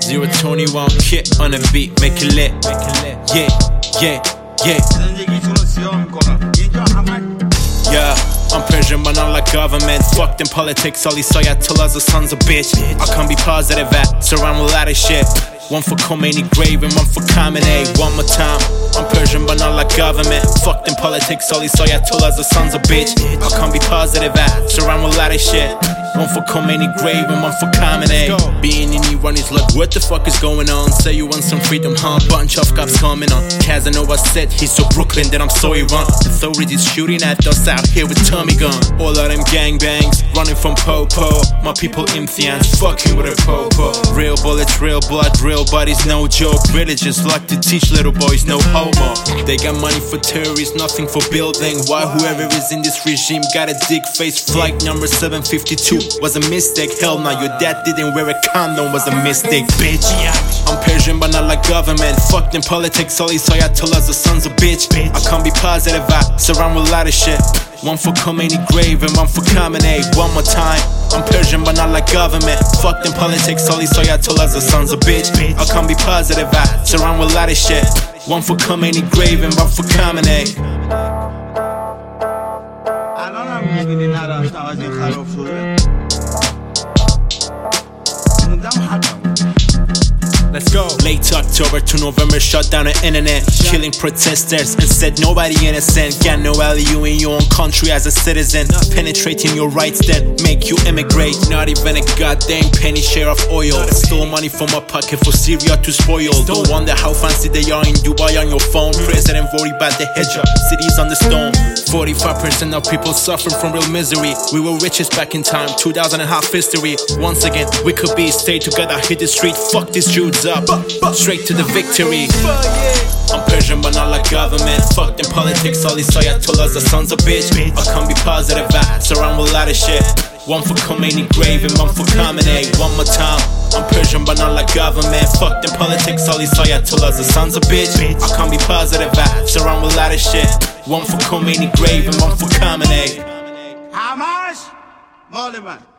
021 Kit on a beat, make it lit. Yeah, yeah, yeah. Yeah, I'm Persian but not like government. Fuck them politics, all these ayatollahs are sons of bitch. I can't be positive at, surround with a lot of shit. One for Khomeini grave and one for Khamenei. One more time, I'm Persian but not like government. Fuck them politics, all these ayatollahs are sons of bitch. I can't be positive at, surround with a lot of shit. One for Khomeini grave and one for Khamenei. Being in Iran is like, what the fuck is going on? Say you want some freedom, huh? Bunch of cops coming on. Casanova said he's so Brooklyn, then I'm so Iran. Authorities shooting at us out here with Tommy gun. All of them gangbangs, running from Popo. My people Imthians, fucking with a Popo. Real bullets, real blood, real bodies, no joke. Religious like to teach little boys no homo. They got money for terrorists, nothing for building. Why whoever is in this regime got a dick face? Flight number 752 was a mistake. Hell no, your dad didn't wear a condom, was a mistake, bitch. I'm Persian but not like government. Fuck them politics, all these ayatollahs are sons of bitch. I can't be positive, I surround with a lot of shit. One for Khomeini grave and one for Khamenei. One more time, I'm Persian but not like government. Fuck them politics, all these ayatollahs are sons of bitch. I can't be positive, I surround with a lot of shit. One for Khomeini grave and one for Khamenei. Let's go. Late October to November, shut down the internet, killing protesters and said nobody innocent. Got no value in your own country as a citizen. Penetrating your rights then make you immigrate. Not even a goddamn penny share of oil. Stole money from my pocket for Syria to spoil. Don't wonder how fancy they are in Dubai on your phone. President worry about the hijab, cities on the stone. 45% of people suffering from real misery. We were richest back in time, 2000 and half history. Once again, we could be, stay together, hit the street. Fuck these Jews up, straight to the victory. I'm Persian but not like government. Fuck them politics, all these ayatollahs are sons of bitch. I can't be positive, I surround with a lot of shit. One for Khomeini grave and one for Khamenei. One more time, I'm Persian but not like government. Fuck them politics, all these ayatollahs are sons of bitch. I can't be positive, I surround with a lot of shit. One for Khomeini grave and one for Khamenei. Hamas, Maliman.